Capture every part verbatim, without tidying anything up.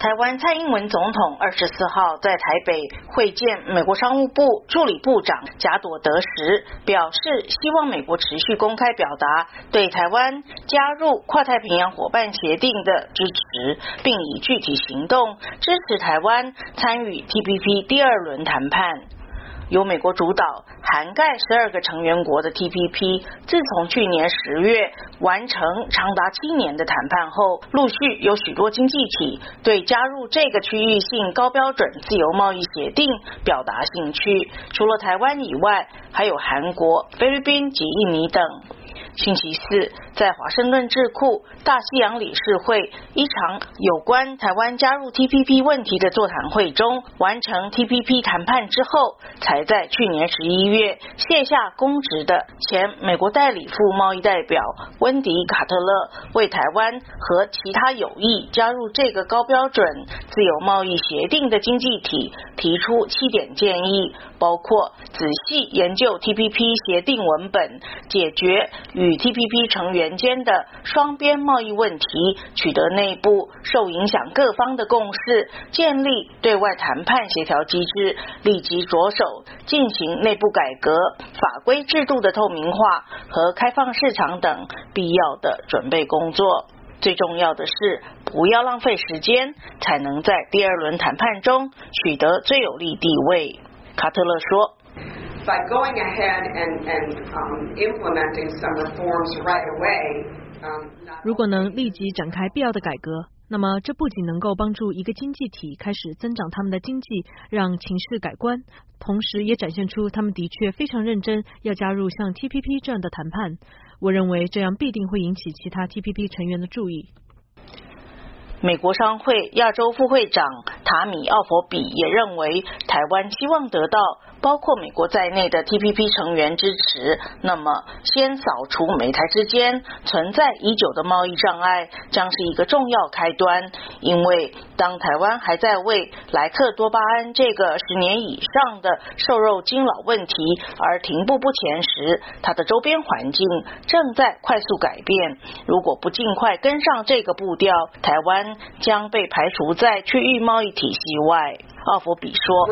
台湾蔡英文总统二十四号在台北会见美国商务部助理部长贾朵德时，表示希望美国持续公开表达对台湾加入跨太平洋伙伴协定的支持，并以具体行动支持台湾参与 T P P 第二轮谈判。由美国主导，涵盖十二个成员国的 T P P， 自从去年十月完成长达七年的谈判后，陆续有许多经济体对加入这个区域性高标准自由贸易协定表达兴趣。除了台湾以外，还有韩国、菲律宾及印尼等。星期四，在华盛顿智库大西洋理事会一场有关台湾加入 T P P 问题的座谈会中，完成 T P P 谈判之后，才在去年十一月卸下公职的前美国代理副贸易代表温迪·卡特勒，为台湾和其他有意加入这个高标准自由贸易协定的经济体提出七点建议，包括仔细研究 T P P 协定文本，解决与 T P P 成员间的双边贸易问题，取得内部受影响各方的共识，建立对外谈判协调机制，立即着手进行内部改革、法规制度的透明化和开放市场等必要的准备工作。最重要的是，不要浪费时间，才能在第二轮谈判中取得最有利地位。卡特勒说 By going ahead and, and um, implementing some reforms right away, um, 如果能立即展开必要的改革，那么这不仅能够帮助一个经济体开始增长他们的经济，让情势改观，同时也展现出他们的确非常认真要加入像 T P P 这样的谈判。我认为这样必定会引起其他 T P P 成员的注意。 美国商会亚洲副会长塔米奥佛比也认为，台湾希望得到包括美国在内的 T P P 成员支持，那么先扫除美台之间存在已久的贸易障碍将是一个重要开端。因为当台湾还在为莱克多巴胺这个十年以上的瘦肉精老问题而停步不前时，它的周边环境正在快速改变。如果不尽快跟上这个步调，台湾将被排除在区域贸易体系外。奥佛比说，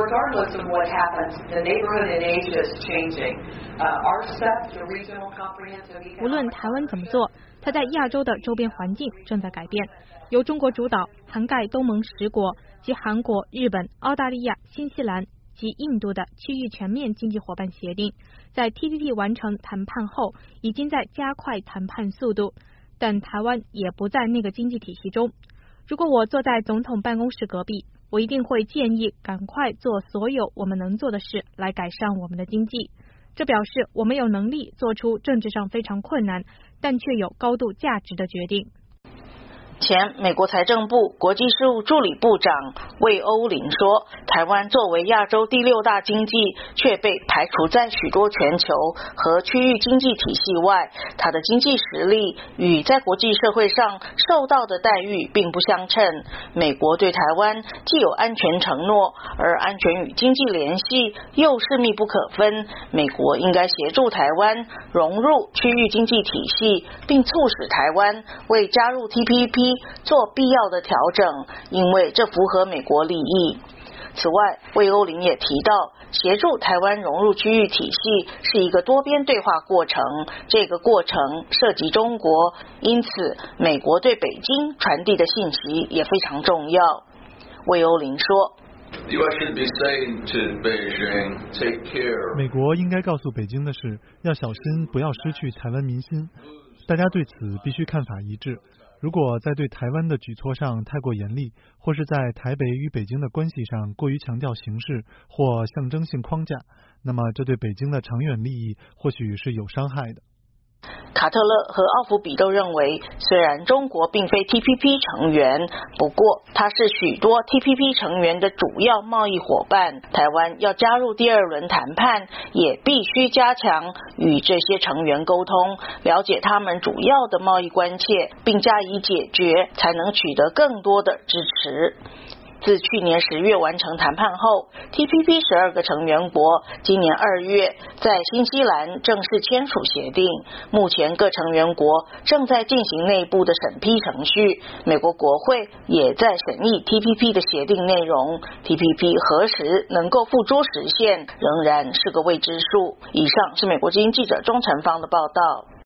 无论台湾怎么做，它在亚洲的周边环境正在改变。由中国主导，涵盖东盟十国及韩国、日本、澳大利亚、新西兰及印度的区域全面经济伙伴协定，在 T P P 完成谈判后，已经在加快谈判速度，但台湾也不在那个经济体系中。如果我坐在总统办公室隔壁，我一定会建议赶快做所有我们能做的事来改善我们的经济。这表示我们有能力做出政治上非常困难，但却有高度价值的决定。 前美国财政部国际事务助理部长魏欧林说，台湾作为亚洲第六大经济，却被排除在许多全球和区域经济体系外，它的经济实力与在国际社会上受到的待遇并不相称。美国对台湾既有安全承诺，而安全与经济联系又是密不可分。美国应该协助台湾融入区域经济体系，并促使台湾为加入 T P P做必要的调整，因为这符合美国利益。此外，魏欧林也提到，协助台湾融入区域体系是一个多边对话过程，这个过程涉及中国，因此美国对北京传递的信息也非常重要。魏欧林说， 美国应该告诉北京的是，要小心不要失去台湾民心，大家对此必须看法一致。如果在对台湾的举措上太过严厉，或是在台北与北京的关系上过于强调形式或象征性框架，那么这对北京的长远利益或许是有伤害的。 卡特勒和奥弗比都认为，虽然中国并非 T P P 成员，不过它是许多 T P P 成员的主要贸易伙伴。台湾要加入第二轮谈判，也必须加强与这些成员沟通，了解他们主要的贸易关切，并加以解决，才能取得更多的支持。 自去年十月完成谈判后 ，T P P 十二个成员国今年二月在新西兰正式签署协定。目前各成员国正在进行内部的审批程序，美国国会也在审议 T P P 的协定内容。T P P 何时能够付诸实现，仍然是个未知数。以上是美国之音记者钟成芳的报道。